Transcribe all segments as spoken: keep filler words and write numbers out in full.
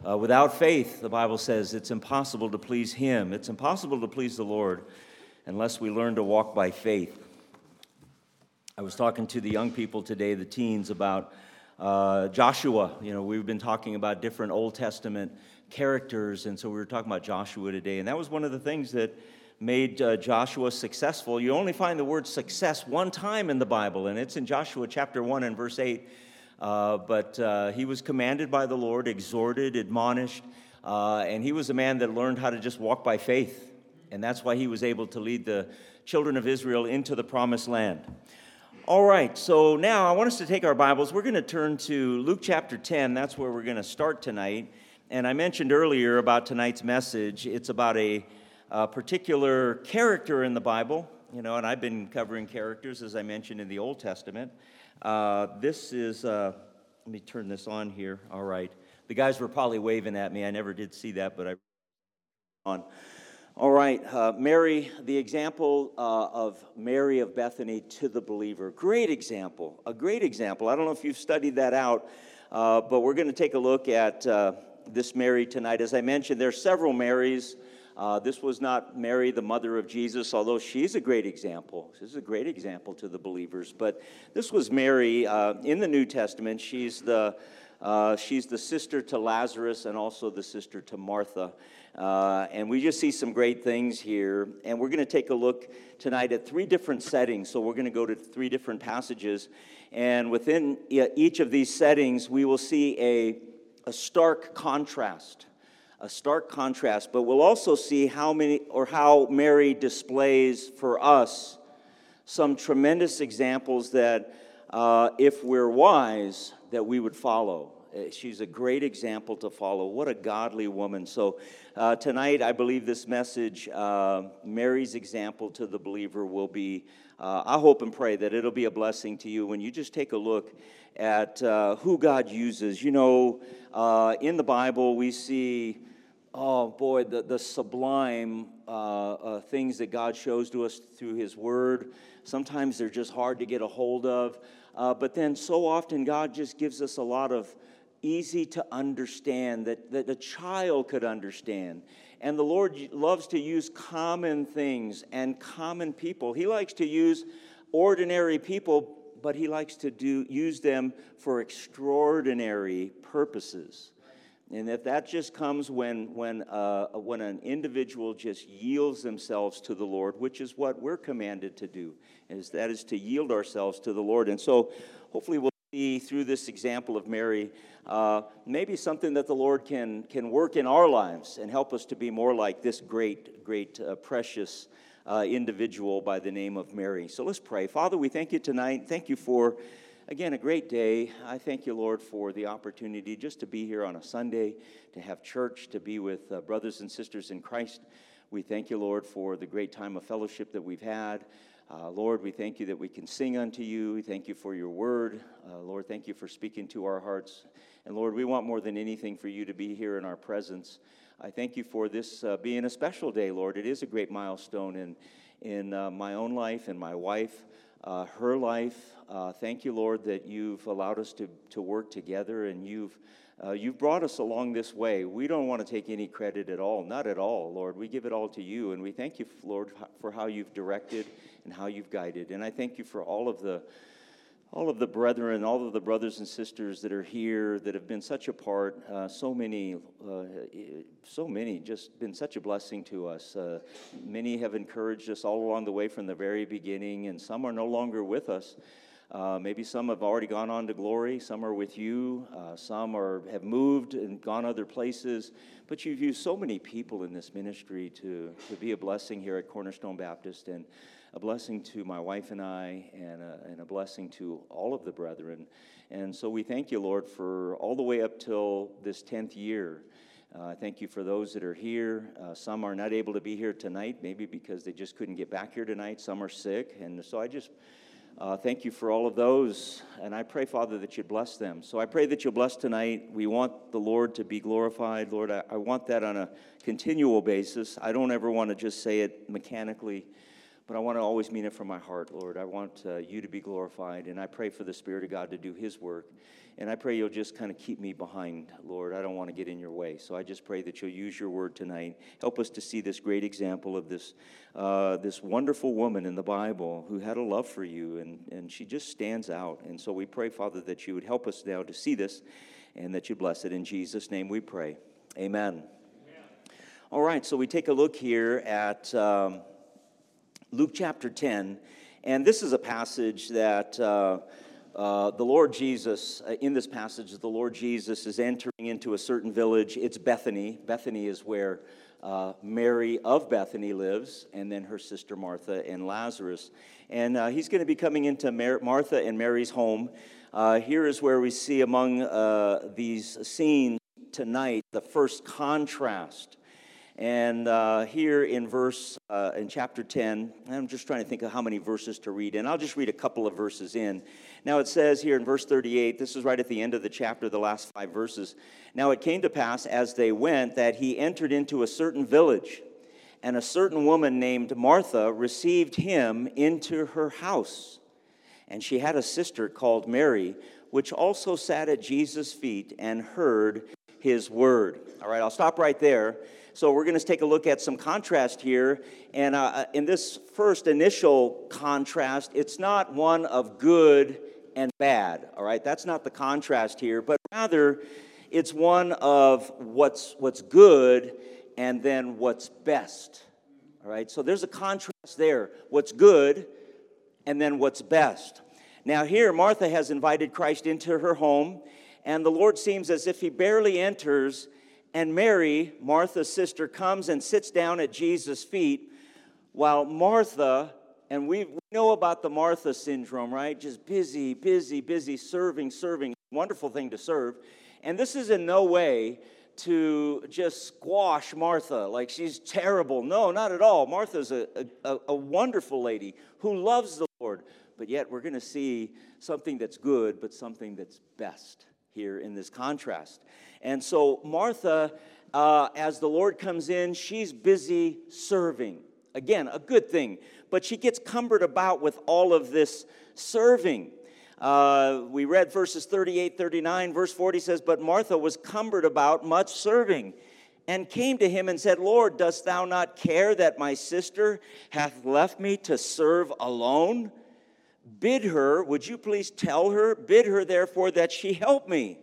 Uh, without faith, the Bible says, it's impossible to please Him. It's impossible to please the Lord unless we learn to walk by faith. I was talking to the young people today, the teens, about uh, Joshua. You know, we've been talking about different Old Testament characters, and so we were talking about Joshua today. And that was one of the things that made uh, Joshua successful. You only find the word success one time in the Bible, and it's in Joshua chapter one and verse eight. Uh, but uh, he was commanded by the Lord, exhorted, admonished, uh, and he was a man that learned how to just walk by faith. And that's why he was able to lead the children of Israel into the promised land. All right, so now I want us to take our Bibles. We're going to turn to Luke chapter ten. That's where we're going to start tonight. And I mentioned earlier about tonight's message. It's about a, a particular character in the Bible. You know, and I've been covering characters, as I mentioned, in the Old Testament. Uh, this is, uh, let me turn this on here. All right. The guys were probably waving at me. I never did see that, but I on. All right. Uh, Mary, the example uh, of Mary of Bethany to the believer. Great example. A great example. I don't know if you've studied that out, uh, but we're going to take a look at uh, this Mary tonight. As I mentioned, there are several Marys. Uh, this was not Mary, the mother of Jesus, although she's a great example. She's a great example to the believers. But this was Mary uh, in the New Testament. She's the uh, she's the sister to Lazarus and also the sister to Martha. Uh, and we just see some great things here. And we're going to take a look tonight at three different settings. So we're going to go to three different passages. And within each of these settings, we will see a, a stark contrast. A stark contrast, but we'll also see how many or how Mary displays for us some tremendous examples that, uh, if we're wise, that we would follow. She's a great example to follow. What a godly woman. So uh, tonight, I believe this message, uh, Mary's example to the believer, will be, uh, I hope and pray that it'll be a blessing to you when you just take a look at uh, who God uses. You know, uh, in the Bible, we see, oh boy, the, the sublime uh, uh, things that God shows to us through His Word. Sometimes they're just hard to get a hold of. Uh, but then so often God just gives us a lot of easy to understand, that, that a child could understand. And the Lord loves to use common things and common people. He likes to use ordinary people, but He likes to do use them for extraordinary purposes. And if that just comes when when uh, when an individual just yields themselves to the Lord, which is what we're commanded to do, is that is to yield ourselves to the Lord. And so hopefully we'll see through this example of Mary, uh, maybe something that the Lord can can work in our lives and help us to be more like this great, great, uh, precious uh, individual by the name of Mary. So let's pray. Father, we thank you tonight. Thank you for, again, a great day. I thank you, Lord, for the opportunity just to be here on a Sunday, to have church, to be with uh, brothers and sisters in Christ. We thank you, Lord, for the great time of fellowship that we've had. Uh, Lord, we thank you that we can sing unto you. We thank you for your word. Uh, Lord, thank you for speaking to our hearts. And Lord, we want more than anything for you to be here in our presence. I thank you for this uh, being a special day, Lord. It is a great milestone in, in uh, my own life and my wife. Uh, her life. Uh, thank you, Lord, that you've allowed us to, to work together, and you've uh, you've brought us along this way. We don't want to take any credit at all, not at all, Lord. We give it all to you, and we thank you, Lord, for how you've directed and how you've guided. And I thank you for all of the all of the brethren, all of the brothers and sisters that are here that have been such a part, uh, so many, uh, so many, just been such a blessing to us. Uh, many have encouraged us all along the way from the very beginning, and some are no longer with us. Uh, maybe some have already gone on to glory. Some are with you. Uh, some are have moved and gone other places. But you've used so many people in this ministry to, to be a blessing here at Cornerstone Baptist, and a blessing to my wife and I, and a, and a blessing to all of the brethren. And so we thank you, Lord, for all the way up till this tenth year. I uh, thank you for those that are here. Uh, some are not able to be here tonight, maybe because they just couldn't get back here tonight. Some are sick. And so I just uh, thank you for all of those. And I pray, Father, that you'd bless them. So I pray that you'll bless tonight. We want the Lord to be glorified. Lord, I, I want that on a continual basis. I don't ever want to just say it mechanically. but I want to always mean it from my heart, Lord. I want uh, you to be glorified, and I pray for the Spirit of God to do his work. And I pray you'll just kind of keep me behind, Lord. I don't want to get in your way. So I just pray that you'll use your word tonight. Help us to see this great example of this uh, this wonderful woman in the Bible who had a love for you, and, and she just stands out. And so we pray, Father, that you would help us now to see this and that you bless it. In Jesus' name we pray. Amen. Amen. All right, so we take a look here at um, Luke chapter ten. And this is a passage that... Uh, Uh, the Lord Jesus, uh, in this passage, the Lord Jesus is entering into a certain village. It's Bethany. Bethany is where uh, Mary of Bethany lives, and then her sister Martha and Lazarus. And uh, he's going to be coming into Mar- Martha and Mary's home. Uh, here is where we see among uh, these scenes tonight the first contrast. And uh, here in verse, uh, in chapter ten, I'm just trying to think of how many verses to read, and I'll just read a couple of verses in. Now it says here in verse thirty-eight, this is right at the end of the chapter, the last five verses. Now it came to pass as they went that he entered into a certain village, and a certain woman named Martha received him into her house. And she had a sister called Mary, which also sat at Jesus' feet and heard his word. All right, I'll stop right there. So we're going to take a look at some contrast here. And uh, in this first initial contrast, it's not one of good and bad. All right, that's not the contrast here, but rather it's one of what's what's good and then what's best. All right, so there's a contrast there. What's good and then what's best. Now here, Martha has invited Christ into her home, and the Lord seems as if he barely enters. And Mary, Martha's sister, comes and sits down at Jesus' feet, while Martha, and we know about the Martha syndrome, right? Just busy, busy, busy, serving, serving. Wonderful thing to serve. And this is in no way to just squash Martha, like she's terrible. No, not at all. Martha's a, a, a wonderful lady who loves the Lord. But yet we're going to see something that's good, but something that's best here in this contrast. And so Martha, uh, as the Lord comes in, she's busy serving. Again, a good thing. But she gets cumbered about with all of this serving. Uh, we read verses thirty-eight, thirty-nine. Verse forty says, "But Martha was cumbered about much serving, and came to him and said, Lord, dost thou not care that my sister hath left me to serve alone? Bid her, would you please tell her, bid her therefore that she help me."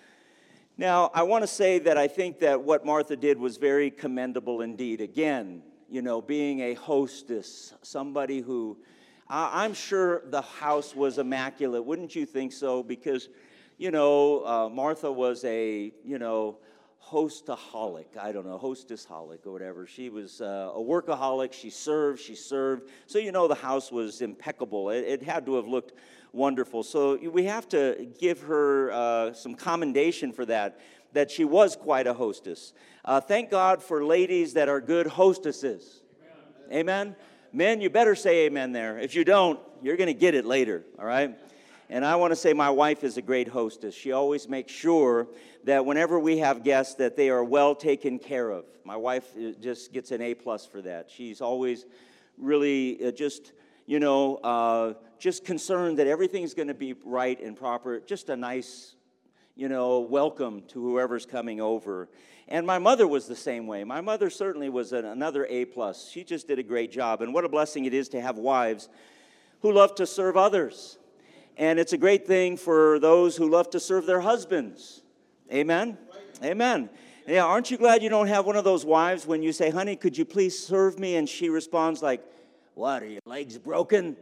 Now, I want to say that I think that what Martha did was very commendable indeed. Again, you know, being a hostess, somebody who, I'm sure the house was immaculate. Wouldn't you think so? Because, you know, uh, Martha was a, you know, hostaholic. I don't know, hostess-holic or whatever. She was uh, a workaholic. She served, she served. So, you know, the house was impeccable. It, it had to have looked wonderful. So we have to give her uh, some commendation for that, that she was quite a hostess. Uh, thank God for ladies that are good hostesses. Amen. Amen? Men, you better say amen there. If you don't, you're going to get it later, all right? And I want to say my wife is a great hostess. She always makes sure that whenever we have guests that they are well taken care of. My wife just gets an A plus for that. She's always really uh, just, you know, uh, just concerned that everything's going to be right and proper. Just a nice, you know, welcome to whoever's coming over. And my mother was the same way. My mother certainly was an, another A plus. She just did a great job. And what a blessing it is to have wives who love to serve others. And it's a great thing for those who love to serve their husbands. Amen? Amen. Yeah, aren't you glad you don't have one of those wives when you say, honey, could you please serve me? And she responds like, what, are your legs broken?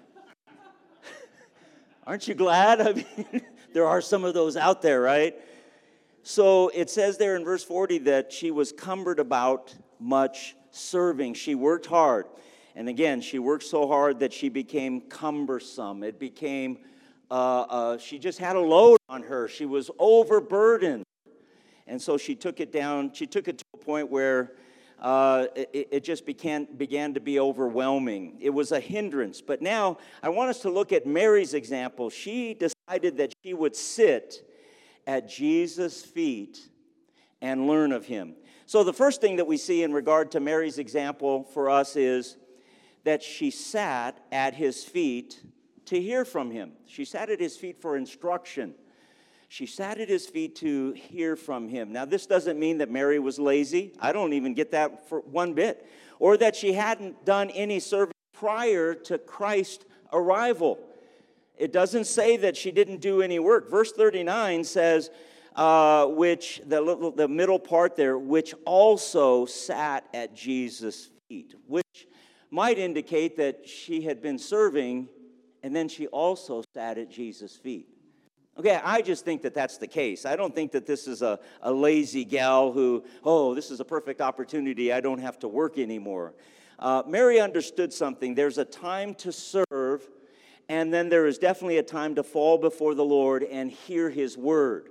Aren't you glad? I mean, there are some of those out there, right? So it says there in verse forty that she was cumbered about much serving. She worked hard. And again, she worked so hard that she became cumbersome. It became, uh, uh, she just had a load on her. She was overburdened. And so she took it down, she took it to a point where uh, it, it just began, began to be overwhelming. It was a hindrance. But now I want us to look at Mary's example. She decided that she would sit at Jesus' feet and learn of him. So the first thing that we see in regard to Mary's example for us is that she sat at his feet to hear from him. She sat at his feet for instruction. She sat at his feet to hear from him. Now, this doesn't mean that Mary was lazy. I don't even get that for one bit. Or that she hadn't done any service prior to Christ's arrival. It doesn't say that she didn't do any work. Verse thirty-nine says, uh, which, the, the middle part there, which also sat at Jesus' feet, which might indicate that she had been serving, and then she also sat at Jesus' feet. Okay, I just think that that's the case. I don't think that this is a, a lazy gal who, oh, this is a perfect opportunity. I don't have to work anymore. Uh, Mary understood something. There's a time to serve, and then there is definitely a time to fall before the Lord and hear his word.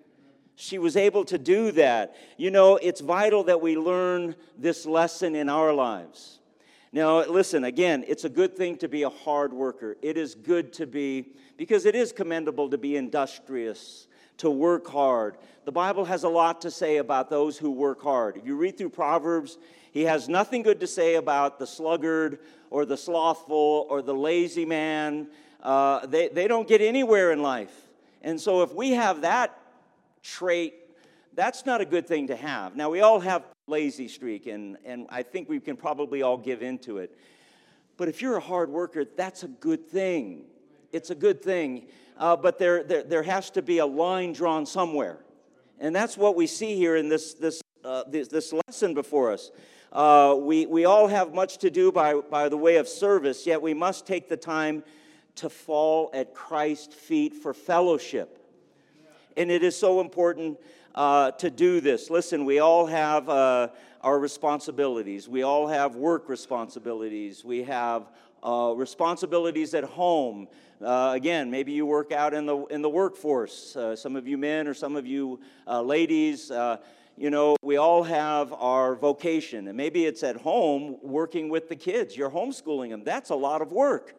She was able to do that. You know, it's vital that we learn this lesson in our lives. Now, listen, again, it's a good thing to be a hard worker. It is good to be, because it is commendable to be industrious, to work hard. The Bible has a lot to say about those who work hard. If you read through Proverbs, he has nothing good to say about the sluggard or the slothful or the lazy man. Uh, they, they don't get anywhere in life. And so if we have that trait, that's not a good thing to have. Now, we all have lazy streak, and, and I think we can probably all give into it. But if you're a hard worker, that's a good thing. It's a good thing. Uh, but there, there there has to be a line drawn somewhere. And that's what we see here in this this uh, this, this lesson before us. Uh, we, we all have much to do by, by the way of service, yet we must take the time to fall at Christ's feet for fellowship. And it is so important Uh, to do this. Listen, we all have uh, our responsibilities. We all have work responsibilities. We have uh, responsibilities at home. Uh, again, maybe you work out in the in the workforce. Uh, some of you men or some of you uh, ladies, uh, you know, we all have our vocation. And maybe it's at home working with the kids. You're homeschooling them. That's a lot of work.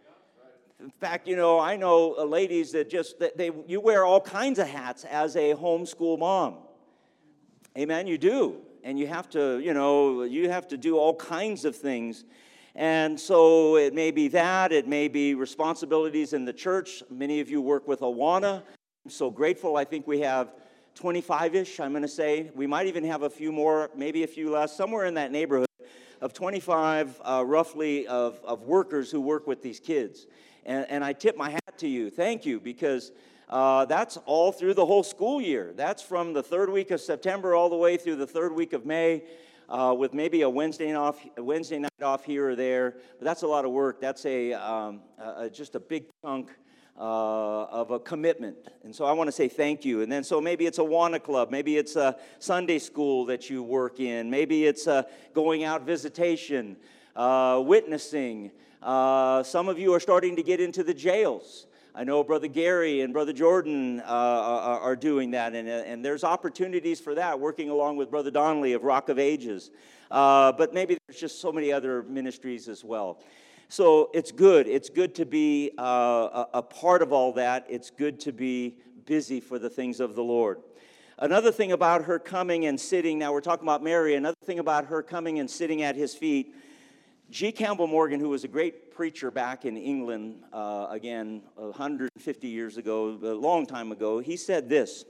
In fact, you know, I know uh, ladies that just, that they you wear all kinds of hats as a homeschool mom. Amen, you do. And you have to, you know, you have to do all kinds of things. And so it may be that, it may be responsibilities in the church. Many of you work with Awana. I'm so grateful. I think we have twenty-five-ish, I'm going to say. We might even have a few more, maybe a few less, somewhere in that neighborhood of twenty-five, uh, roughly, of, of workers who work with these kids. And, and I tip my hat to you. Thank you, because uh, that's all through the whole school year. That's from the third week of September all the way through the third week of May, uh, with maybe a Wednesday, off, a Wednesday night off here or there. But that's a lot of work. That's a, um, a just a big chunk uh, of a commitment. And so I want to say thank you. And then so maybe it's a Awana Club. Maybe it's a Sunday school that you work in. Maybe it's a going out visitation, uh, witnessing. Uh, some of you are starting to get into the jails. I know Brother Gary and Brother Jordan uh, are, are doing that, and, and there's opportunities for that, working along with Brother Donnelly of Rock of Ages. Uh, but maybe there's just so many other ministries as well. So it's good. It's good to be uh, a, a part of all that. It's good to be busy for the things of the Lord. Another thing about her coming and sitting, now we're talking about Mary, another thing about her coming and sitting at his feet, G. Campbell Morgan, who was a great preacher back in England, uh, again, one hundred fifty years ago, a long time ago, he said this.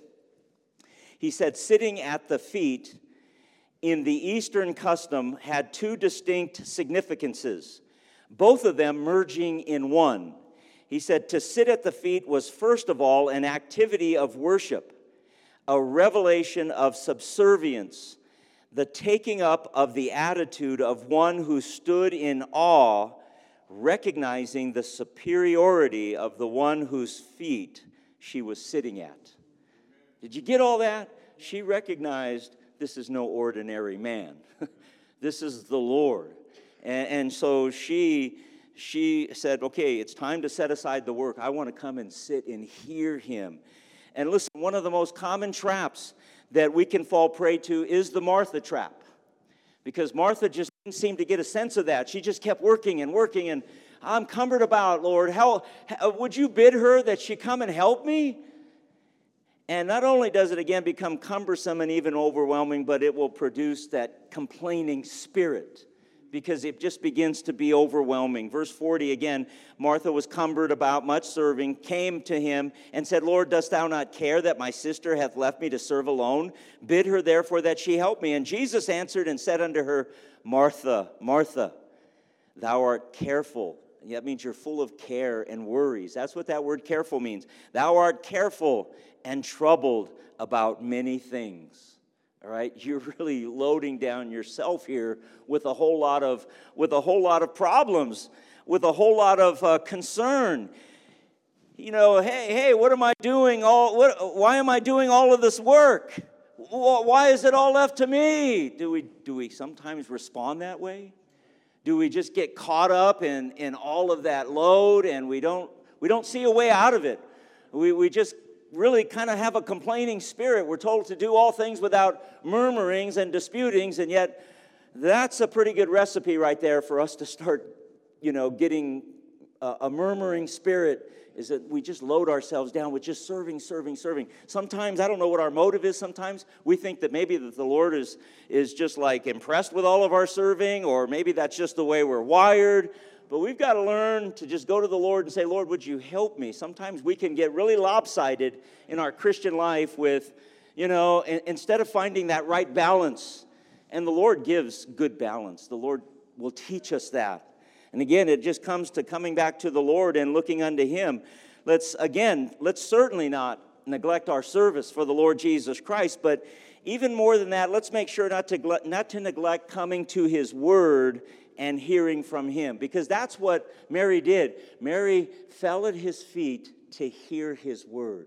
He said, sitting at the feet in the Eastern custom had two distinct significances, both of them merging in one. He said, to sit at the feet was first of all an activity of worship, a revelation of subservience, the taking up of the attitude of one who stood in awe, recognizing the superiority of the one whose feet she was sitting at. Did you get all that? She recognized this is no ordinary man. This is the Lord. And, and so she, she said, okay, it's time to set aside the work. I want to come and sit and hear him. And listen, one of the most common traps that we can fall prey to is the Martha trap. Because Martha just didn't seem to get a sense of that. She just kept working and working, and I'm cumbered about, Lord. How, how would you bid her that she come and help me? And not only does it again become cumbersome and even overwhelming, but it will produce that complaining spirit. because it just begins to be overwhelming. Verse forty again, Martha was cumbered about much serving, came to him and said, Lord, dost thou not care that my sister hath left me to serve alone? Bid her therefore that she help me. And Jesus answered and said unto her, Martha, Martha, thou art careful. That means you're full of care and worries. That's what that word careful means. Thou art careful and troubled about many things. All right, you're really loading down yourself here with a whole lot of with a whole lot of problems, with a whole lot of uh, concern. You know, hey, hey, what am I doing? All what? Why am I doing all of this work? Why is it all left to me? Do we do we sometimes respond that way? Do we just get caught up in in all of that load and we don't we don't see a way out of it? We we just really kind of have a complaining spirit. We're told to do all things without murmurings and disputings, and yet that's a pretty good recipe right there for us to start, you know, getting a, a murmuring spirit, is that we just load ourselves down with just serving, serving, serving. Sometimes, I don't know what our motive is. Sometimes we think that maybe that the Lord is, is just like impressed with all of our serving, or maybe that's just the way we're wired. But we've got to learn to just go to the Lord and say, Lord, would you help me? Sometimes we can get really lopsided in our Christian life with, you know, instead of finding that right balance. And the Lord gives good balance. The Lord will teach us that. And again, it just comes to coming back to the Lord and looking unto Him. Let's, again, let's certainly not neglect our service for the Lord Jesus Christ. But even more than that, let's make sure not to, not to neglect coming to His Word and hearing from Him, because that's what Mary did. Mary fell at His feet to hear His word.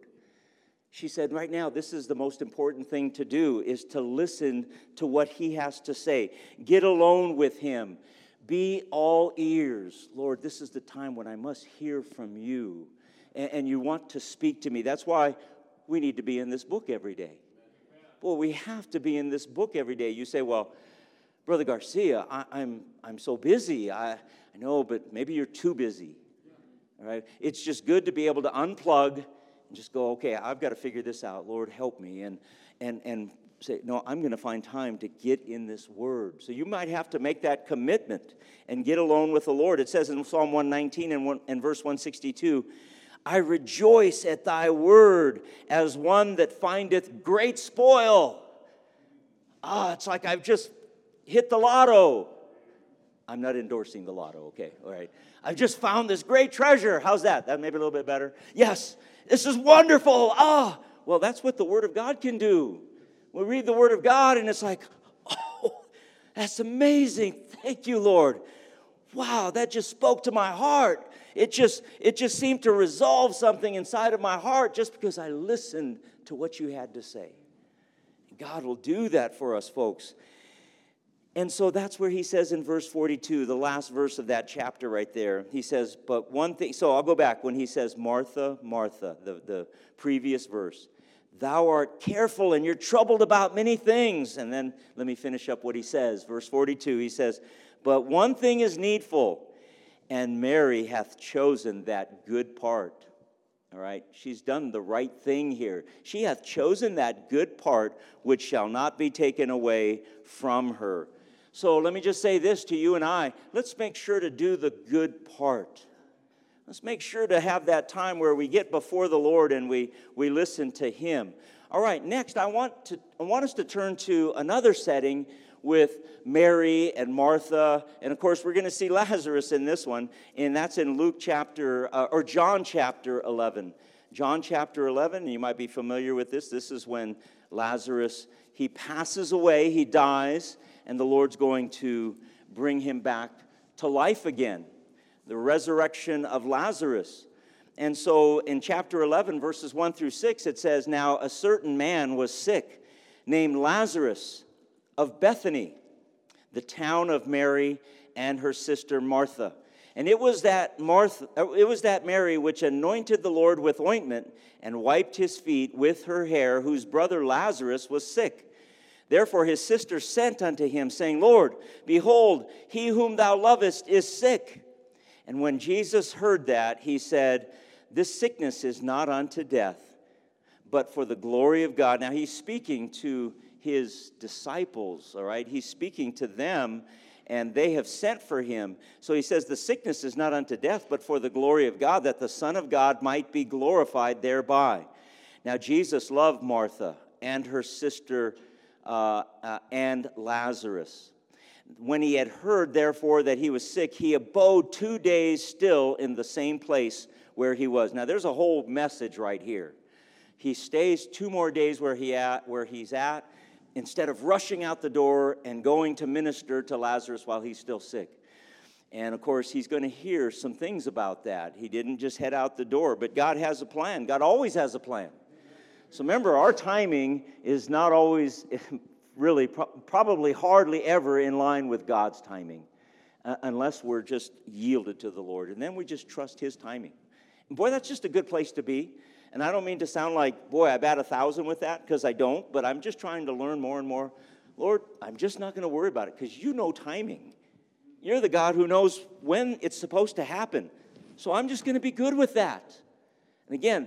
She said, right now, this is the most important thing to do, is to listen to what He has to say. Get alone with Him. Be all ears. Lord, this is the time when I must hear from You, and, and You want to speak to me. That's why we need to be in this book every day. Well, we have to be in this book every day. You say, well, Brother Garcia, I, I'm I'm so busy. I, I know, but maybe you're too busy. All right? It's just good to be able to unplug and just go, okay, I've got to figure this out. Lord, help me. And and and say, no, I'm going to find time to get in this word. So you might have to make that commitment and get alone with the Lord. It says in Psalm one nineteen and, one, and verse one sixty-two, I rejoice at Thy word as one that findeth great spoil. Ah, it's like I've just hit the lotto. I'm not endorsing the lotto, okay, all right. I've just found this great treasure. How's that? That may be a little bit better. Yes, this is wonderful. Ah, well, that's what the Word of God can do. We read the Word of God, and it's like, oh, that's amazing. Thank you, Lord. Wow, that just spoke to my heart. It just, it just seemed to resolve something inside of my heart just because I listened to what You had to say. God will do that for us, folks. And so that's where He says in verse forty-two, the last verse of that chapter right there, He says, but one thing, so I'll go back when He says, Martha, Martha, the, the previous verse, thou art careful and you're troubled about many things. And then let me finish up what He says. Verse forty-two, He says, but one thing is needful, and Mary hath chosen that good part. All right, she's done the right thing here. She hath chosen that good part which shall not be taken away from her. So let me just say this to you and I. Let's make sure to do the good part. Let's make sure to have that time where we get before the Lord and we, we listen to Him. All right, next I want to I want us to turn to another setting with Mary and Martha. And of course, we're going to see Lazarus in this one. And that's in Luke chapter, uh, or John chapter eleven. John chapter eleven, and you might be familiar with this. This is when Lazarus, he passes away, he dies, and the Lord's going to bring him back to life again. The resurrection of Lazarus. And so in chapter eleven, verses one through six, it says, now a certain man was sick, named Lazarus, of Bethany, the town of Mary and her sister Martha. And it was that Martha, it was that Mary which anointed the Lord with ointment and wiped His feet with her hair, whose brother Lazarus was sick. Therefore his sister sent unto him, saying, Lord, behold, he whom thou lovest is sick. And when Jesus heard that, He said, this sickness is not unto death, but for the glory of God. Now He's speaking to His disciples, all right? He's speaking to them, and they have sent for him. So he says, the sickness is not unto death, but for the glory of God, that the Son of God might be glorified thereby. Now Jesus loved Martha and her sister uh, uh, and Lazarus. When he had heard, therefore, that he was sick, he abode two days still in the same place where he was. Now, there's a whole message right here. He stays two more days where he at, where he's at, instead of rushing out the door and going to minister to Lazarus while he's still sick. And, of course, he's going to hear some things about that. He didn't just head out the door, but God has a plan. God always has a plan. So remember, our timing is not always... really pro- probably hardly ever in line with God's timing, uh, unless we're just yielded to the Lord. And then we just trust his timing. And boy, that's just a good place to be. And I don't mean to sound like, boy, I bat a thousand with that, because I don't, but I'm just trying to learn more and more. Lord, I'm just not going to worry about it, because you know timing. You're the God who knows when it's supposed to happen. So I'm just going to be good with that. And again,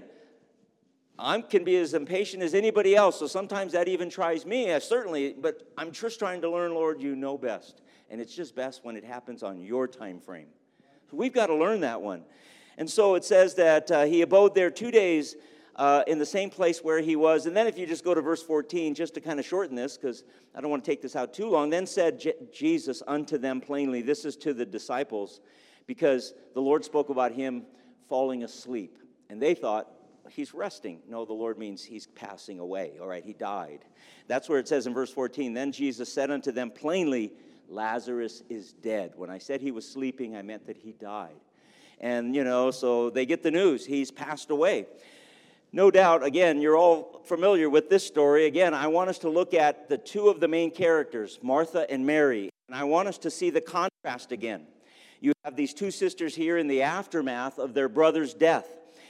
I can be as impatient as anybody else, so sometimes that even tries me, uh, certainly, but I'm just trying to learn, Lord, you know best. And it's just best when it happens on your time frame. So we've got to learn that one. And so it says that uh, he abode there two days uh, in the same place where he was. And then if you just go to verse fourteen, just to kind of shorten this, because I don't want to take this out too long, then said Je- Jesus unto them plainly, this is to the disciples, because the Lord spoke about him falling asleep. And they thought, he's resting. No, the Lord means he's passing away. All right, he died. That's where it says in verse fourteen, then Jesus said unto them plainly, Lazarus is dead. When I said he was sleeping, I meant that he died. And, you know, so they get the news. He's passed away. No doubt, again, you're all familiar with this story. Again, I want us to look at the two of the main characters, Martha and Mary. And I want us to see the contrast again. You have these two sisters here in the aftermath of their brother's death.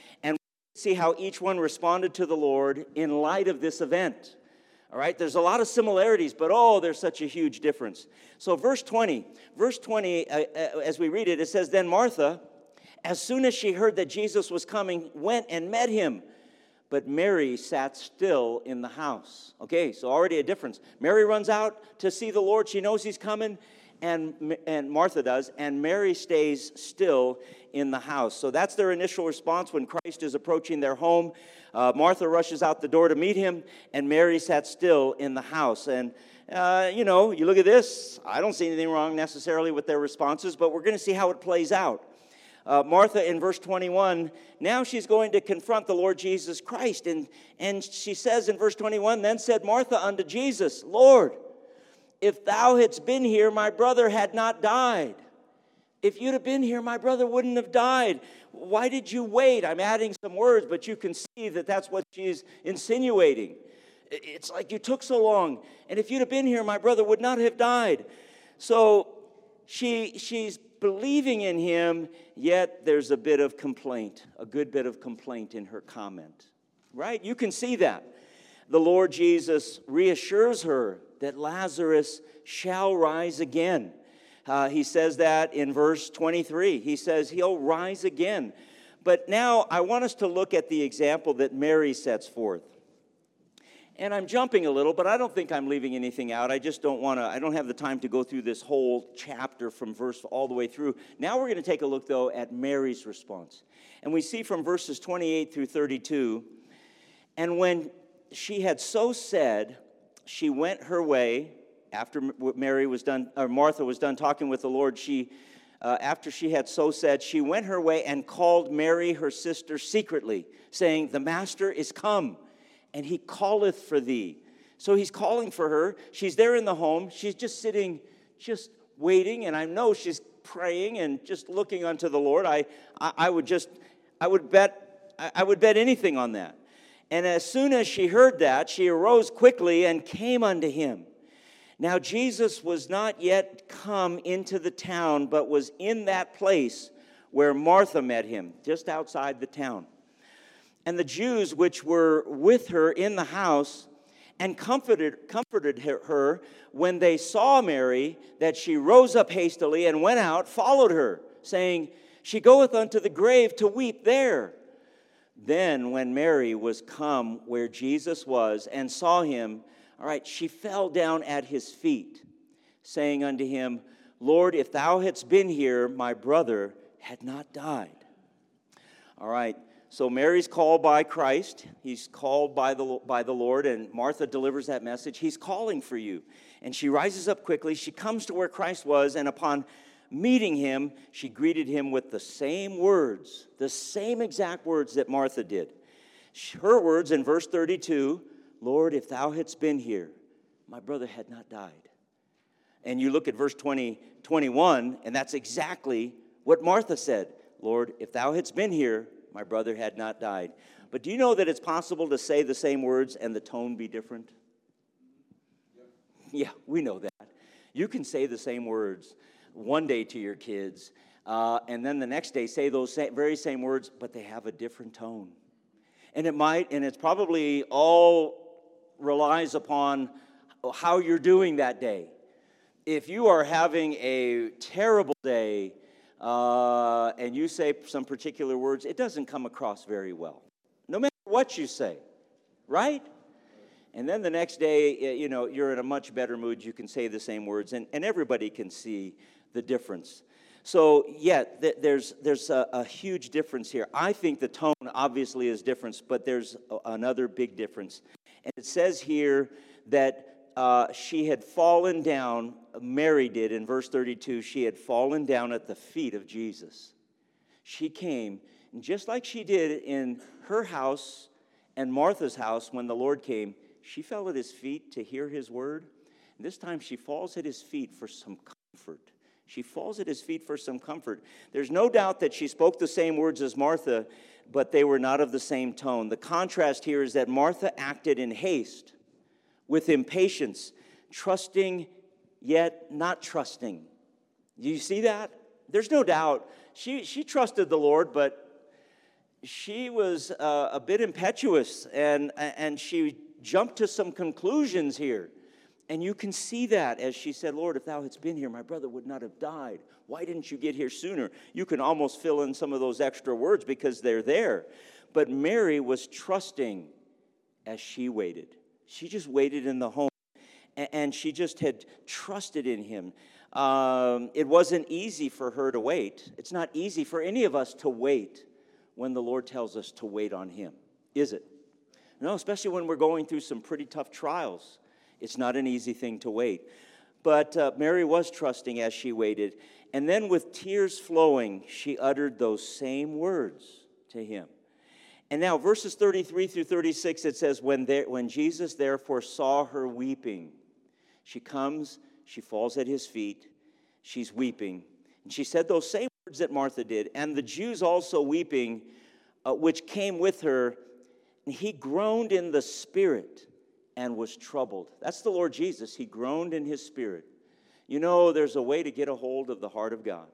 See how each one responded to the Lord in light of this event. All right, there's a lot of similarities, but oh, there's such a huge difference. So verse twenty, verse twenty, uh, uh, as we read it, it says, then Martha, as soon as she heard that Jesus was coming, went and met him. But Mary sat still in the house. Okay, so already a difference. Mary runs out to see the Lord. She knows he's coming. And, and Martha does, and Mary stays still in the house. So that's their initial response when Christ is approaching their home. Uh, Martha rushes out the door to meet him, and Mary sat still in the house. And, uh, you know, you look at this, I don't see anything wrong necessarily with their responses, but we're going to see how it plays out. Uh, Martha in verse twenty-one, now she's going to confront the Lord Jesus Christ. And, and she says in verse twenty-one, then said Martha unto Jesus, Lord, if thou hadst been here, my brother had not died. If you'd have been here, my brother wouldn't have died. Why did you wait? I'm adding some words, but you can see that that's what she's insinuating. It's like you took so long. And if you'd have been here, my brother would not have died. So she she's believing in him, yet there's a bit of complaint, a good bit of complaint in her comment. Right? You can see that. The Lord Jesus reassures her that Lazarus shall rise again. Uh, he says that in verse twenty-three. He says he'll rise again. But now I want us to look at the example that Mary sets forth. And I'm jumping a little, but I don't think I'm leaving anything out. I just don't want to, I don't have the time to go through this whole chapter from verse all the way through. Now we're going to take a look, though, at Mary's response. And we see from verses twenty-eight through thirty-two, and when she had so said, she went her way. After Mary was done, or Martha was done talking with the Lord, she, uh, after she had so said, she went her way and called Mary, her sister, secretly, saying, the Master is come, and he calleth for thee. So he's calling for her. She's there in the home. She's just sitting, just waiting, and I know she's praying and just looking unto the Lord. I, I, I would just, I would bet, I, I would bet anything on that. And as soon as she heard that, she arose quickly and came unto him. Now Jesus was not yet come into the town, but was in that place where Martha met him, just outside the town. And the Jews which were with her in the house and comforted, comforted her when they saw Mary, that she rose up hastily and went out, followed her, saying, she goeth unto the grave to weep there. Then when Mary was come where Jesus was and saw him, all right, she fell down at his feet, saying unto him, Lord, if thou hadst been here, my brother had not died. All right, so Mary's called by Christ. He's called by the, by the Lord, and Martha delivers that message. He's calling for you. And she rises up quickly. She comes to where Christ was, and upon meeting him, she greeted him with the same words, the same exact words that Martha did. Her words in verse thirty-two, Lord, if thou hadst been here, my brother had not died. And you look at verse twenty, twenty-one, and that's exactly what Martha said. Lord, if thou hadst been here, my brother had not died. But do you know that it's possible to say the same words and the tone be different? Yeah, we know that. You can say the same words one day to your kids, uh, and then the next day say those same, very same words, but they have a different tone. And it might, and it's probably all relies upon how you're doing that day. If you are having a terrible day uh, and you say some particular words, it doesn't come across very well, no matter what you say, right? And then the next day, you know, you're in a much better mood. You can say the same words, and, and everybody can see the difference. So, yeah, th- there's there's a, a huge difference here. I think the tone obviously is different, but there's a, another big difference. And it says here that Uh, she had fallen down, Mary did in verse thirty-two, she had fallen down at the feet of Jesus. She came, and just like she did in her house and Martha's house when the Lord came, she fell at his feet to hear his word. And this time she falls at his feet for some comfort. She falls at his feet for some comfort. There's no doubt that she spoke the same words as Martha, but they were not of the same tone. The contrast here is that Martha acted in haste, with impatience, trusting yet not trusting. Do you see that? There's no doubt. She, she trusted the Lord, but she was uh, a bit impetuous, and, and she jumped to some conclusions here. And you can see that as she said, Lord, if thou hadst been here, my brother would not have died. Why didn't you get here sooner? You can almost fill in some of those extra words because they're there. But Mary was trusting as she waited. She just waited in the home, and she just had trusted in him. Um, it wasn't easy for her to wait. It's not easy for any of us to wait when the Lord tells us to wait on him, is it? No, especially when we're going through some pretty tough trials. It's not an easy thing to wait. But uh, Mary was trusting as she waited. And then with tears flowing, she uttered those same words to him. And now, verses thirty-three through thirty-six, it says, when, there, when Jesus therefore saw her weeping, she comes, she falls at his feet, she's weeping. And she said those same words that Martha did. And the Jews also weeping, uh, which came with her, and he groaned in the spirit and was troubled. That's the Lord Jesus. He groaned in his spirit. You know, there's a way to get a hold of the heart of God.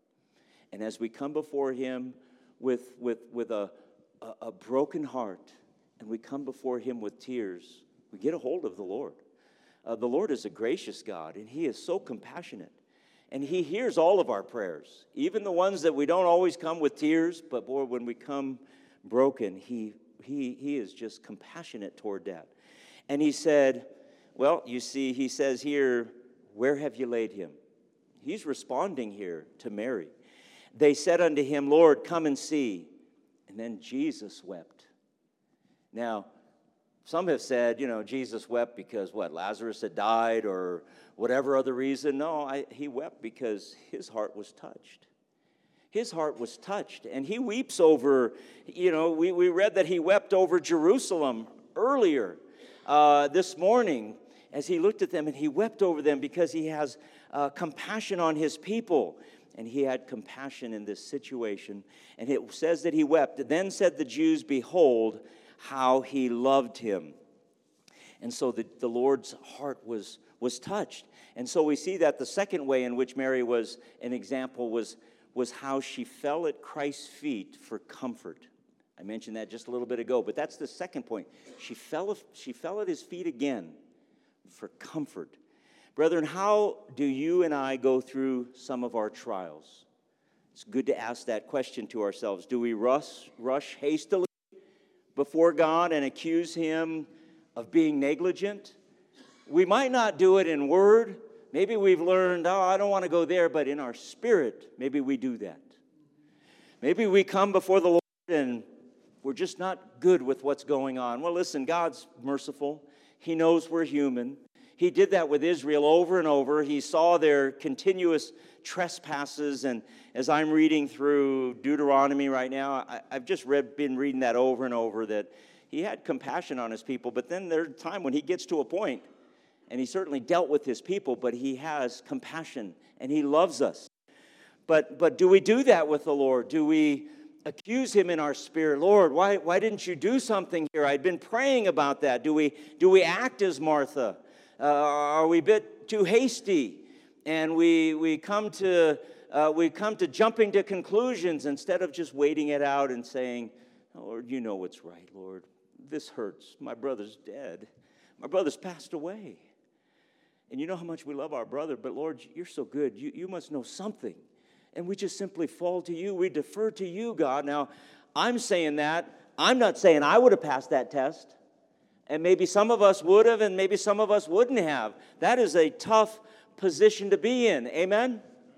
And as we come before him with, with, with a a broken heart, and we come before him with tears, we get a hold of the Lord. Uh, the Lord is a gracious God, and he is so compassionate. And he hears all of our prayers, even the ones that we don't always come with tears, but boy, when we come broken, he, he, he is just compassionate toward that. And he said, well, you see, he says here, where have you laid him? He's responding here to Mary. They said unto him, Lord, come and see. And then Jesus wept. Now, some have said, you know, Jesus wept because, what, Lazarus had died or whatever other reason. No, I, he wept because his heart was touched. His heart was touched. And he weeps over, you know, we, we read that he wept over Jerusalem earlier uh, this morning as he looked at them, and he wept over them because he has uh, compassion on his people. And he had compassion in this situation. And it says that he wept. Then said the Jews, behold, how he loved him. And so the, the Lord's heart was, was touched. And so we see that the second way in which Mary was an example was, was how she fell at Christ's feet for comfort. I mentioned that just a little bit ago. But that's the second point. She fell, she fell at his feet again for comfort. Brethren, how do you and I go through some of our trials? It's good to ask that question to ourselves. Do we rush, rush hastily before God and accuse him of being negligent? We might not do it in word, Maybe we've learned, oh, I don't want to go there, but in our spirit, maybe we do that. Maybe we come before the Lord and we're just not good with what's going on. Well, listen, God's merciful. He knows we're human. He did that with Israel over and over. He saw their continuous trespasses. And as I'm reading through Deuteronomy right now, I, I've just read, been reading that over and over, that he had compassion on his people. But then there's a time when he gets to a point, and he certainly dealt with his people, but he has compassion, and he loves us. But, but do we do that with the Lord? Do we accuse him in our spirit? Lord, why, why didn't you do something here? I'd been praying about that. Do we, do we act as Martha? Uh, are we a bit too hasty? And we, we, come to, uh, we come to jumping to conclusions instead of just waiting it out and saying, oh, Lord, you know what's right, Lord. This hurts. My brother's dead. My brother's passed away. And you know how much we love our brother, but Lord, you're so good. You, you must know something. And we just simply fall to you. We defer to you, God. Now, I'm saying that. I'm not saying I would have passed that test. And maybe some of us would have, and maybe some of us wouldn't have. That is a tough position to be in. Amen?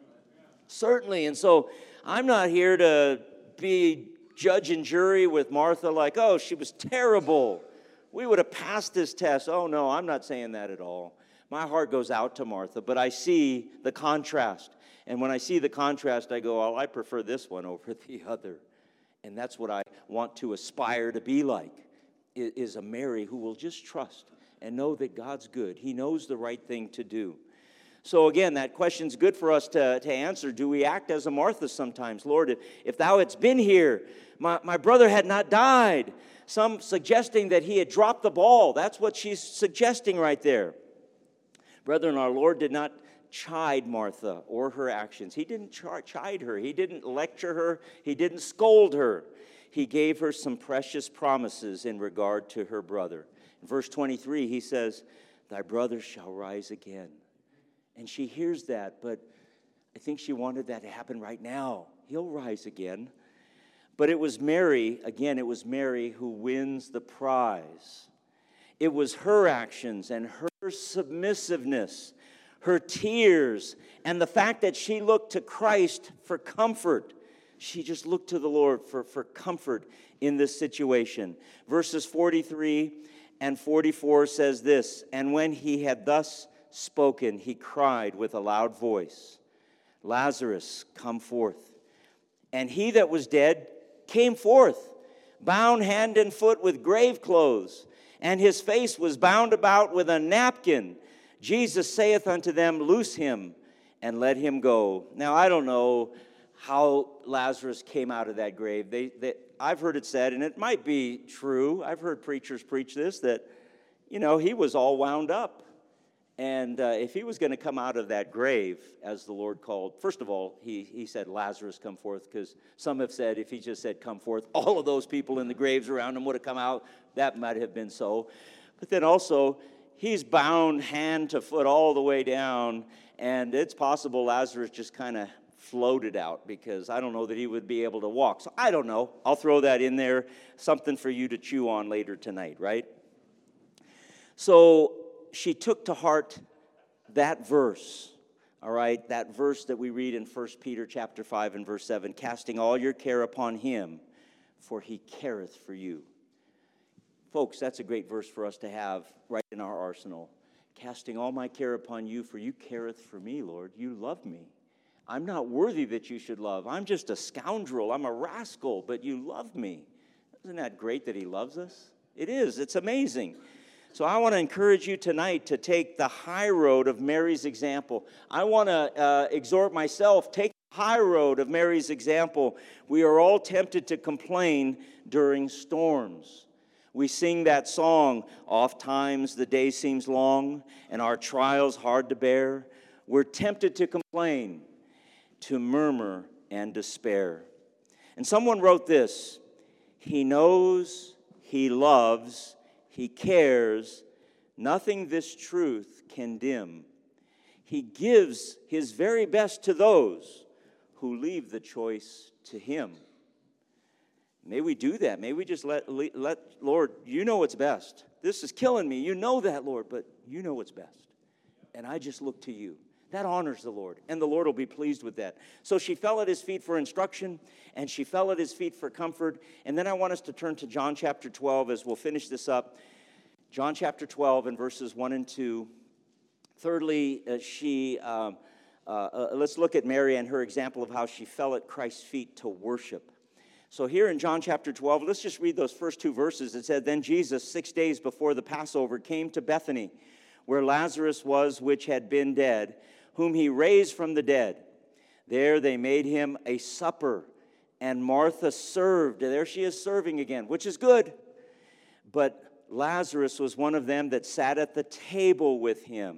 Certainly. And so I'm not here to be judge and jury with Martha like, oh, she was terrible. We would have passed this test. Oh, no, I'm not saying that at all. My heart goes out to Martha, but I see the contrast. And when I see the contrast, I go, oh, I prefer this one over the other. And that's what I want to aspire to be like, is a Mary who will just trust and know that God's good. He knows the right thing to do. So again, that question's good for us to, to answer. Do we act as a Martha sometimes? Lord, if, if thou hadst been here, my, my brother had not died. Some suggesting that he had dropped the ball. That's what she's suggesting right there. Brethren, our Lord did not chide Martha or her actions. He didn't chide her. He didn't lecture her. He didn't scold her. He gave her some precious promises in regard to her brother. In verse twenty-three, he says, thy brother shall rise again. And she hears that, but I think she wanted that to happen right now. He'll rise again. But it was Mary, again, it was Mary who wins the prize. It was her actions and her submissiveness, her tears, and the fact that she looked to Christ for comfort. She just looked to the Lord for, for comfort in this situation. Verses forty-three and forty-four says this, and when he had thus spoken, he cried with a loud voice, Lazarus, come forth. And he that was dead came forth, bound hand and foot with grave clothes, and his face was bound about with a napkin. Jesus saith unto them, loose him and let him go. Now, I don't know how Lazarus came out of that grave. They, they, I've heard it said, and it might be true, I've heard preachers preach this, that, you know, he was all wound up. And uh, if he was going to come out of that grave, as the Lord called, first of all, he, he said, Lazarus, come forth, because some have said if he just said, come forth, all of those people in the graves around him would have come out. That might have been so. But then also, he's bound hand to foot all the way down, and it's possible Lazarus just kind of floated out, because I don't know that he would be able to walk. So I don't know. I'll throw that in there, something for you to chew on later tonight, right? So she took to heart that verse, all right, that verse that we read in First Peter chapter five and verse seven, casting all your care upon him, for he careth for you. Folks, that's a great verse for us to have right in our arsenal. Casting all my care upon you, for you careth for me, Lord. You love me. I'm not worthy that you should love. I'm just a scoundrel. I'm a rascal, but you love me. Isn't that great that he loves us? It is. It's amazing. So I want to encourage you tonight to take the high road of Mary's example. I want to uh, exhort myself, take the high road of Mary's example. We are all tempted to complain during storms. We sing that song, oft times the day seems long and our trials hard to bear. We're tempted to complain, to murmur and despair. And someone wrote this, he knows, he loves, he cares, nothing this truth can dim. He gives his very best to those who leave the choice to him. May we do that. May we just let, let, Lord, you know what's best. This is killing me. You know that, Lord, but you know what's best. and I just look to you. That honors the Lord, and the Lord will be pleased with that. So she fell at his feet for instruction, and she fell at his feet for comfort. And then I want us to turn to John chapter twelve as we'll finish this up. John chapter twelve and verses one and two. Thirdly, uh, she, um, uh, uh, let's look at Mary and her example of how she fell at Christ's feet to worship. So here in John chapter twelve, let's just read those first two verses. It said, "Then Jesus, six days before the Passover, came to Bethany, where Lazarus was, which had been dead, whom he raised from the dead. There they made him a supper, and Martha served." There she is serving again, which is good. But Lazarus was one of them that sat at the table with him.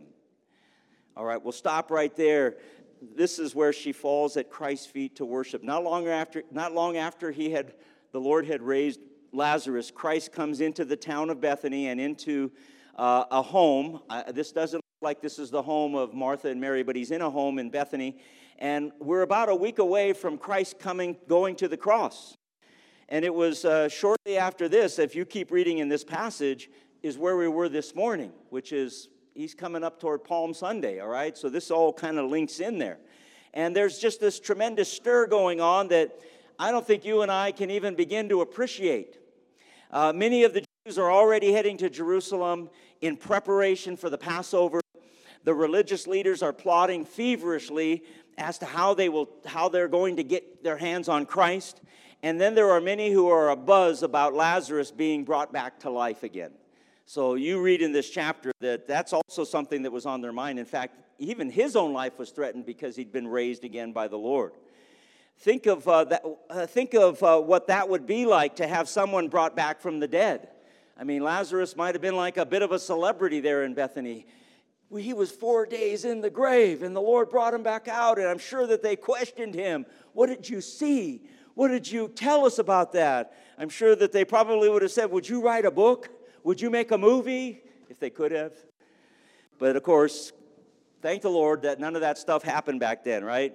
All right, we'll stop right there. This is where she falls at Christ's feet to worship. Not long after, not long after he had, the Lord had raised Lazarus, Christ comes into the town of Bethany and into uh, a home. Uh, this doesn't like this is the home of Martha and Mary, but he's in a home in Bethany, and we're about a week away from Christ coming, going to the cross. And it was uh, shortly after this, if you keep reading in this passage, is where we were this morning, which is he's coming up toward Palm Sunday, all right? So this all kind of links in there. And there's just this tremendous stir going on that I don't think you and I can even begin to appreciate. Uh, many of the Jews are already heading to Jerusalem in preparation for the Passover. The religious leaders are plotting feverishly as to how they will, how they're going to get their hands on Christ. And then there are many who are abuzz about Lazarus being brought back to life again. So you read in this chapter that that's also something that was on their mind. In fact, even his own life was threatened because he'd been raised again by the Lord. Think of uh, that. Uh, think of uh, what that would be like to have someone brought back from the dead. I mean, Lazarus might have been like a bit of a celebrity there in Bethany. He was four days in the grave, and the Lord brought him back out, and I'm sure that they questioned him. What did you see? What did you tell us about that? I'm sure that they probably would have said, would you write a book? Would you make a movie? If they could have. But, of course, thank the Lord that none of that stuff happened back then, right?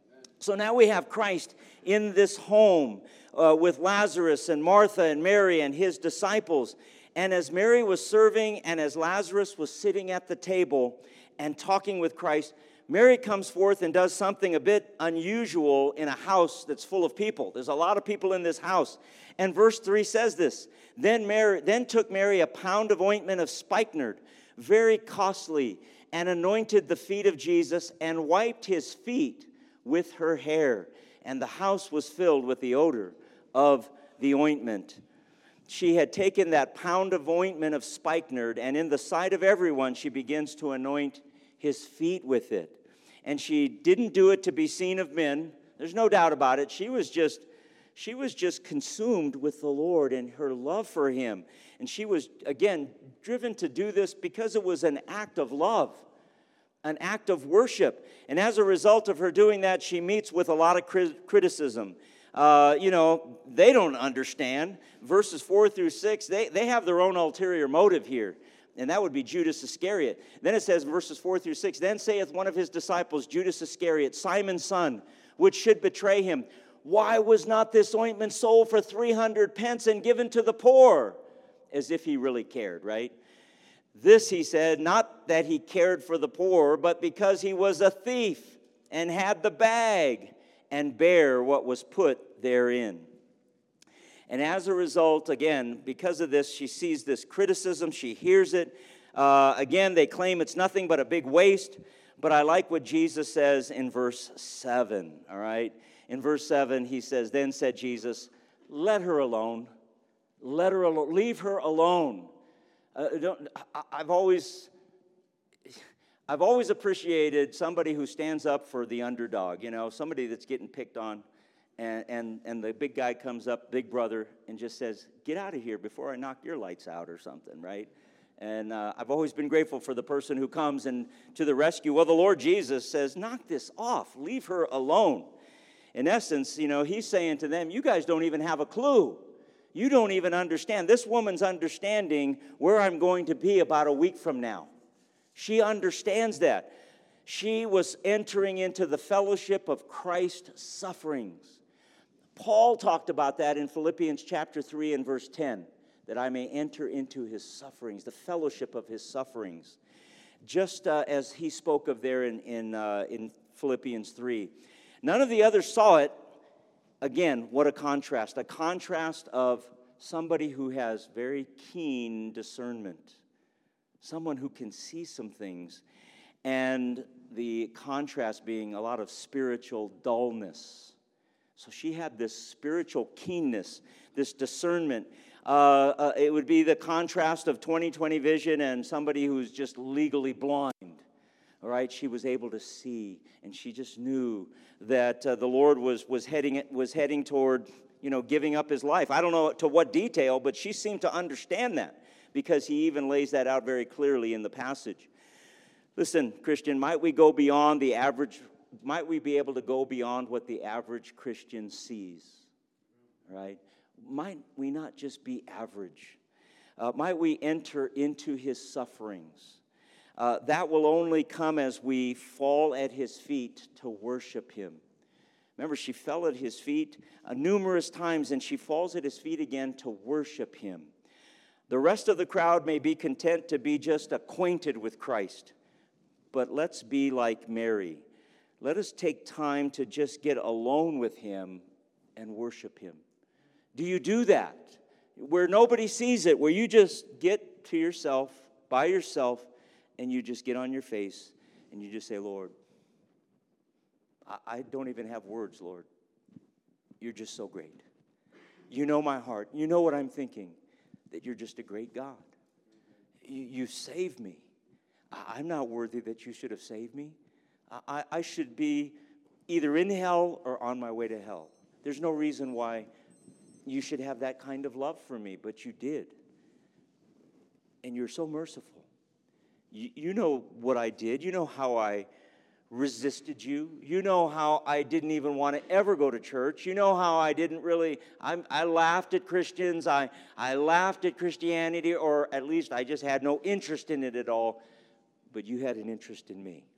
So now we have Christ in this home uh, with Lazarus and Martha and Mary and his disciples. And as Mary was serving and as Lazarus was sitting at the table and talking with Christ, Mary comes forth and does something a bit unusual in a house that's full of people. There's a lot of people in this house. And verse three says this, Then Mary, then took Mary a pound of ointment of spikenard, very costly, and anointed the feet of Jesus and wiped his feet with her hair. And the house was filled with the odor of the ointment. She had taken that pound of ointment of spikenard, and in the sight of everyone, she begins to anoint his feet with it. And she didn't do it to be seen of men. There's no doubt about it. She was just, she was just consumed with the Lord and her love for him. And she was, again, driven to do this because it was an act of love, an act of worship. And as a result of her doing that, she meets with a lot of criticism. Uh, you know, they don't understand. Verses four through six, they, they have their own ulterior motive here. And that would be Judas Iscariot. Then it says, verses four through six, Then saith one of his disciples, Judas Iscariot, Simon's son, which should betray him, Why was not this ointment sold for three hundred pence and given to the poor? As if he really cared, right? This, he said, not that he cared for the poor, but because he was a thief and had the bag and bare what was put therein. And as a result, again, because of this, she sees this criticism. She hears it. Uh, again, they claim it's nothing but a big waste. But I like what Jesus says in verse seven, all right? In verse seven, he says, Then said Jesus, let her alone. Let her alone. Leave her alone. Uh, don't, I, I've always... I've always appreciated somebody who stands up for the underdog, you know, somebody that's getting picked on, and, and, and the big guy comes up, big brother, and just says, get out of here before I knock your lights out or something, right? And uh, I've always been grateful for the person who comes and to the rescue. Well, the Lord Jesus says, knock this off. Leave her alone. In essence, you know, he's saying to them, you guys don't even have a clue. You don't even understand. This woman's understanding where I'm going to be about a week from now. She understands that. She was entering into the fellowship of Christ's sufferings. Paul talked about that in Philippians chapter three and verse ten, that I may enter into his sufferings, the fellowship of his sufferings. just uh, as he spoke of there in, in, uh, in Philippians three. None of the others saw it. Again, what a contrast. A contrast of somebody who has very keen discernment, someone who can see some things, and the contrast being a lot of spiritual dullness. So she had this spiritual keenness, this discernment. Uh, uh, it would be the contrast of twenty twenty vision and somebody who's just legally blind. All right, she was able to see, and she just knew that uh, the Lord was was heading was heading toward, you know, giving up his life. I don't know to what detail, but she seemed to understand that, because he even lays that out very clearly in the passage. Listen, Christian, might we go beyond the average, might we be able to go beyond what the average Christian sees, right? Might we not just be average? Uh, might we enter into his sufferings? Uh, that will only come as we fall at his feet to worship him. Remember, she fell at his feet uh, numerous times, and she falls at his feet again to worship him. The rest of the crowd may be content to be just acquainted with Christ, but let's be like Mary. Let us take time to just get alone with him and worship him. Do you do that? Where nobody sees it, where you just get to yourself, by yourself, and you just get on your face, and you just say, Lord, I, I don't even have words, Lord. You're just so great. You know my heart. You know what I'm thinking, that you're just a great God. You, you saved me. I, I'm not worthy that you should have saved me. I, I should be either in hell or on my way to hell. There's no reason why you should have that kind of love for me, but you did. And you're so merciful. You, you know what I did. You know how I resisted you. You know how I didn't even want to ever go to church. You know how I didn't really, I, I laughed at Christians. I, I laughed at Christianity, or at least I just had no interest in it at all. But you had an interest in me.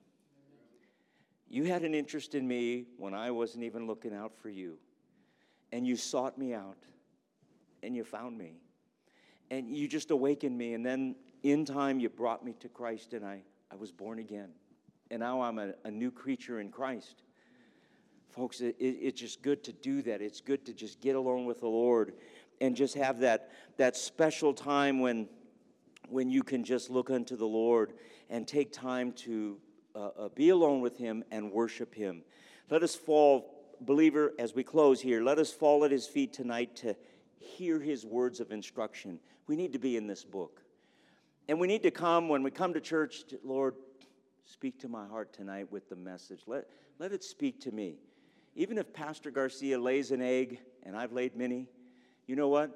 You had an interest in me when I wasn't even looking out for you. And you sought me out, and you found me. And you just awakened me, and then in time you brought me to Christ, and I, I was born again. And now I'm a, a new creature in Christ. Folks, it, it, it's just good to do that. It's good to just get alone with the Lord and just have that, that special time when, when you can just look unto the Lord and take time to uh, uh, be alone with him and worship him. Let us fall, believer, as we close here, let us fall at his feet tonight to hear his words of instruction. We need to be in this book. And we need to come, when we come to church, to, Lord, speak to my heart tonight with the message. Let, let it speak to me. Even if Pastor Garcia lays an egg, and I've laid many, you know what?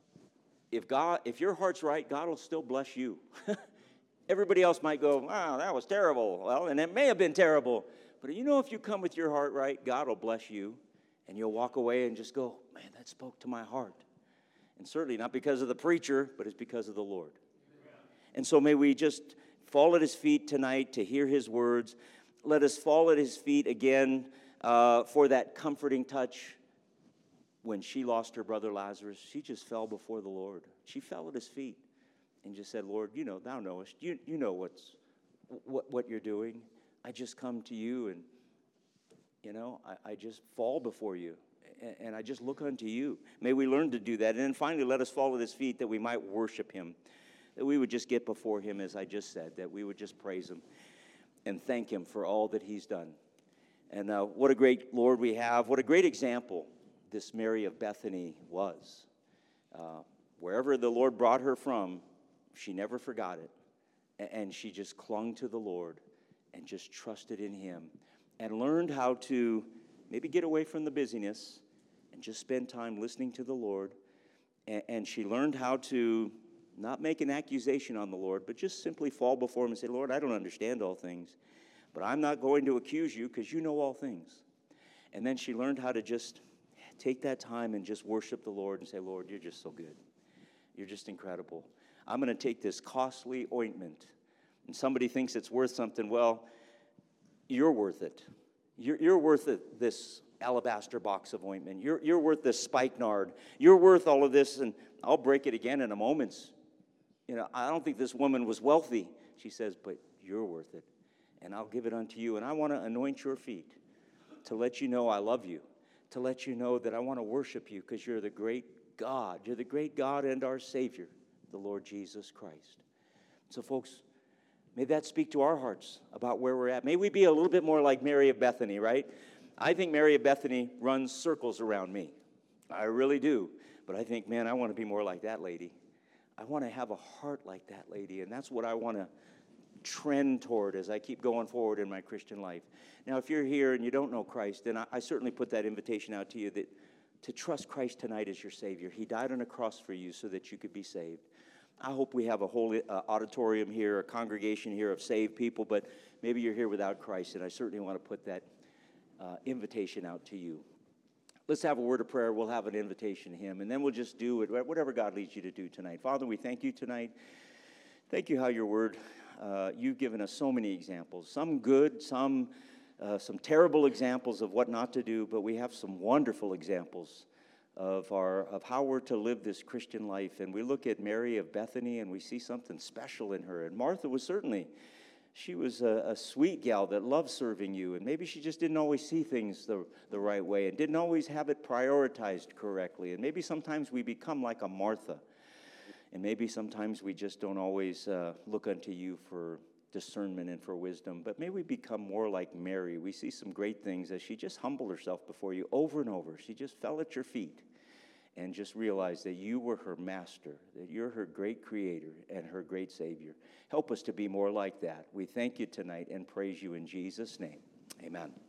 If God, if your heart's right, God will still bless you. Everybody else might go, wow, that was terrible. Well, and it may have been terrible. But you know, if you come with your heart right, God will bless you. And you'll walk away and just go, man, that spoke to my heart. And certainly not because of the preacher, but it's because of the Lord. And so may we just fall at his feet tonight to hear his words. Let us fall at his feet again uh, for that comforting touch. When she lost her brother Lazarus, she just fell before the Lord. She fell at his feet and just said, Lord, you know, thou knowest. You, you know what's, what, what you're doing. I just come to you and, you know, I, I just fall before you. And, and I just look unto you. May we learn to do that. And then finally, let us fall at his feet that we might worship him. That we would just get before him, as I just said, that we would just praise him and thank him for all that he's done. And uh, what a great Lord we have. What a great example this Mary of Bethany was. Uh, wherever the Lord brought her from, she never forgot it. And she just clung to the Lord and just trusted in him and learned how to maybe get away from the busyness and just spend time listening to the Lord. And, and she learned how to not make an accusation on the Lord, but just simply fall before him and say, Lord, I don't understand all things, but I'm not going to accuse you because you know all things. And then she learned how to just take that time and just worship the Lord and say, Lord, you're just so good. You're just incredible. I'm going to take this costly ointment, and somebody thinks it's worth something. Well, you're worth it. You're, you're worth it, this alabaster box of ointment. You're, you're worth this spikenard. You're worth all of this, and I'll break it again in a moment. You know, I don't think this woman was wealthy. She says, but You're worth it. And I'll give it unto you. And I want to anoint your feet to let you know I love you, to let you know that I want to worship you because you're the great God. You're the great God and our Savior, the Lord Jesus Christ. So, folks, may that speak to our hearts about where we're at. May we be a little bit more like Mary of Bethany, right? I think Mary of Bethany runs circles around me. I really do. But I think, man, I want to be more like that lady. I want to have a heart like that lady. And that's what I want to trend toward as I keep going forward in my Christian life. Now, if you're here and you don't know Christ, then I, I certainly put that invitation out to you that to trust Christ tonight as your Savior. He died on a cross for you so that you could be saved. I hope we have a whole uh, auditorium here, a congregation here of saved people, but maybe you're here without Christ, and I certainly want to put that uh, invitation out to you. Let's have a word of prayer. We'll have an invitation to Him, and then we'll just do it, whatever God leads you to do tonight. Father, we thank you tonight. Thank you how your word, uh, you've given us so many examples, some good, some uh, some terrible examples of what not to do, but we have some wonderful examples of our of how we're to live this Christian life. And we look at Mary of Bethany, and we see something special in her. And Martha was certainly, she was a, a sweet gal that loved serving you, and maybe she just didn't always see things the, the right way and didn't always have it prioritized correctly. And maybe sometimes we become like a Martha, and maybe sometimes we just don't always uh, look unto you for discernment and for wisdom. But may we become more like Mary. We see some great things as she just humbled herself before you over and over. She just fell at your feet and just realized that you were her master, that you're her great creator and her great Savior. Help us to be more like that. We thank you tonight and praise you in Jesus' name. Amen.